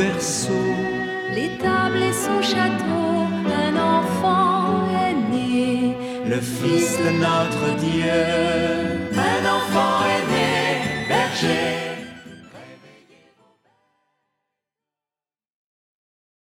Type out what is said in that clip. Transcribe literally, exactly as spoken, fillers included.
berceau. L'étable et son château, un enfant est né. Le Fils de notre Dieu, un enfant est né, berger.